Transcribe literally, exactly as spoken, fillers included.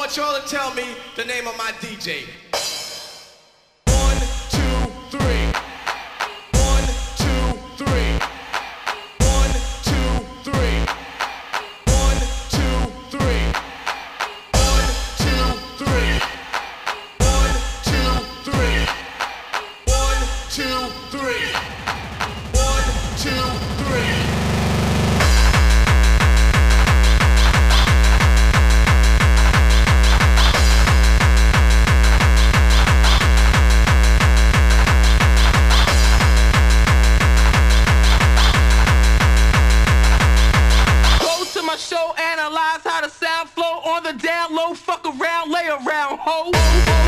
want y'all to tell me the name of my D J. One, two, three. One, two, three. One, two, three. One, two, three. One, two, three. One, two, three. One, two, three. One, two, three. Show, analyze how the sound flow on the down low, fuck around, lay around, ho.